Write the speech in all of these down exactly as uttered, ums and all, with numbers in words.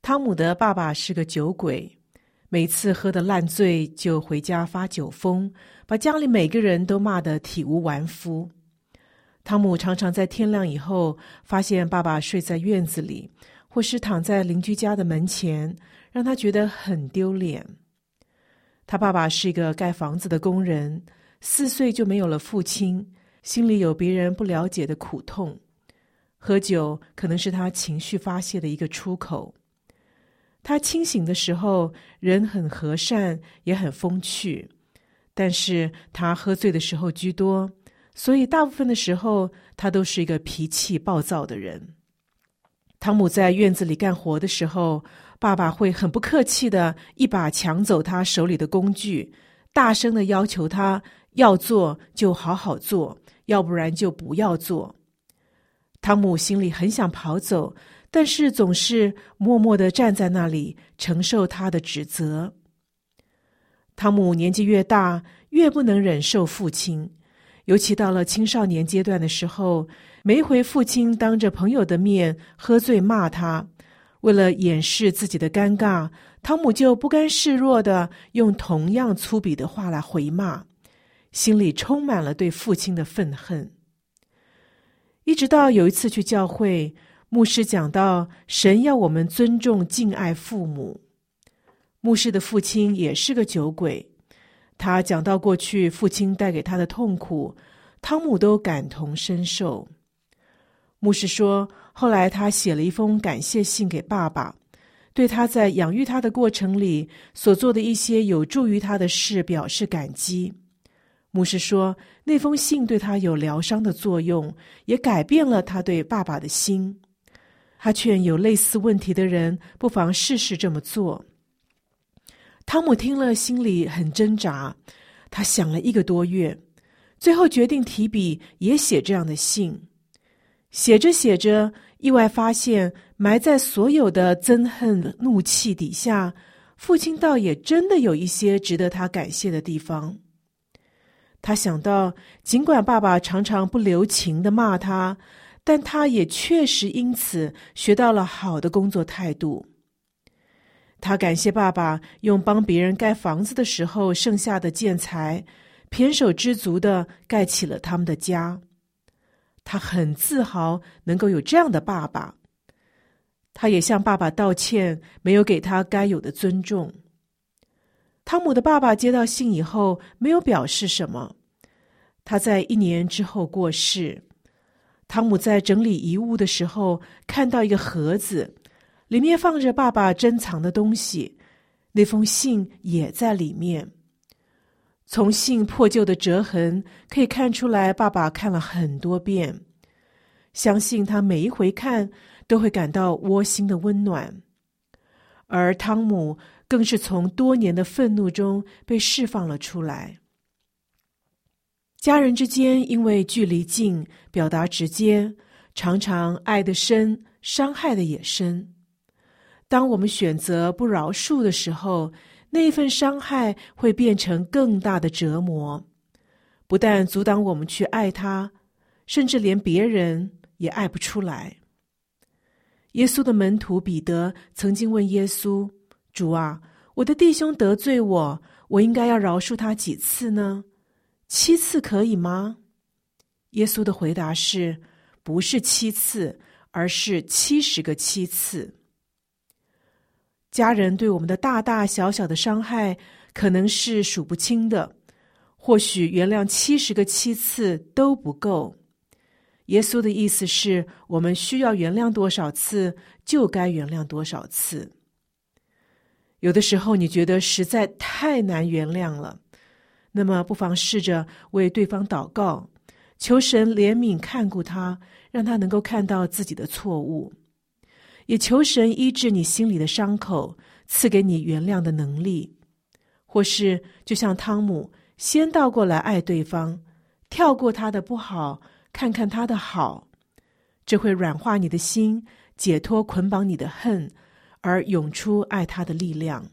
汤姆的爸爸是个酒鬼，每次喝得烂醉就回家发酒疯，把家里每个人都骂得体无完肤。汤姆常常在天亮以后发现爸爸睡在院子里，或是躺在邻居家的门前，让他觉得很丢脸。他爸爸是一个盖房子的工人，四岁就没有了父亲，心里有别人不了解的苦痛。喝酒可能是他情绪发泄的一个出口。他清醒的时候人很和善，也很风趣，但是他喝醉的时候居多，所以大部分的时候他都是一个脾气暴躁的人。汤姆在院子里干活的时候，爸爸会很不客气的一把抢走他手里的工具，大声的要求他要做就好好做，要不然就不要做。汤姆心里很想跑走，但是总是默默地站在那里承受他的指责。汤姆年纪越大，越不能忍受父亲，尤其到了青少年阶段的时候，每一回父亲当着朋友的面喝醉骂他，为了掩饰自己的尴尬，汤姆就不甘示弱地用同样粗鄙的话来回骂，心里充满了对父亲的愤恨。一直到有一次去教会，牧师讲到神要我们尊重敬爱父母。牧师的父亲也是个酒鬼，他讲到过去父亲带给他的痛苦，汤姆都感同身受。牧师说，后来他写了一封感谢信给爸爸，对他在养育他的过程里所做的一些有助于他的事表示感激。牧师说，那封信对他有疗伤的作用，也改变了他对爸爸的心。他劝有类似问题的人不妨试试这么做。汤姆听了心里很挣扎，他想了一个多月，最后决定提笔也写这样的信。写着写着，意外发现埋在所有的憎恨怒气底下，父亲倒也真的有一些值得他感谢的地方。他想到，尽管爸爸常常不留情地骂他，但他也确实因此学到了好的工作态度。他感谢爸爸用帮别人盖房子的时候剩下的建材，胼手知足地盖起了他们的家。他很自豪能够有这样的爸爸。他也向爸爸道歉，没有给他该有的尊重。汤姆的爸爸接到信以后没有表示什么，他在一年之后过世。汤姆在整理遗物的时候看到一个盒子，里面放着爸爸珍藏的东西，那封信也在里面。从信破旧的折痕可以看出来，爸爸看了很多遍，相信他每一回看都会感到窝心的温暖。而汤姆更是从多年的愤怒中被释放了出来。家人之间因为距离近，表达直接，常常爱得深，伤害的也深。当我们选择不饶恕的时候，那一份伤害会变成更大的折磨，不但阻挡我们去爱他，甚至连别人也爱不出来。耶稣的门徒彼得曾经问耶稣，主啊，我的弟兄得罪我，我应该要饶恕他几次呢？七次可以吗？耶稣的回答是，不是七次，而是七十个七次。家人对我们的大大小小的伤害可能是数不清的，或许原谅七十个七次都不够。耶稣的意思是，我们需要原谅多少次，就该原谅多少次。有的时候你觉得实在太难原谅了，那么不妨试着为对方祷告，求神怜悯看顾他，让他能够看到自己的错误。也求神医治你心里的伤口，赐给你原谅的能力。或是就像汤姆，先倒过来爱对方，跳过他的不好，看看他的好，这会软化你的心，解脱捆绑你的恨，而涌出爱他的力量。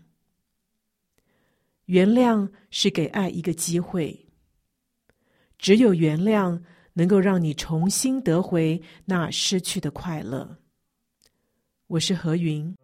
原谅是给爱一个机会，只有原谅能够让你重新得回那失去的快乐。我是何云。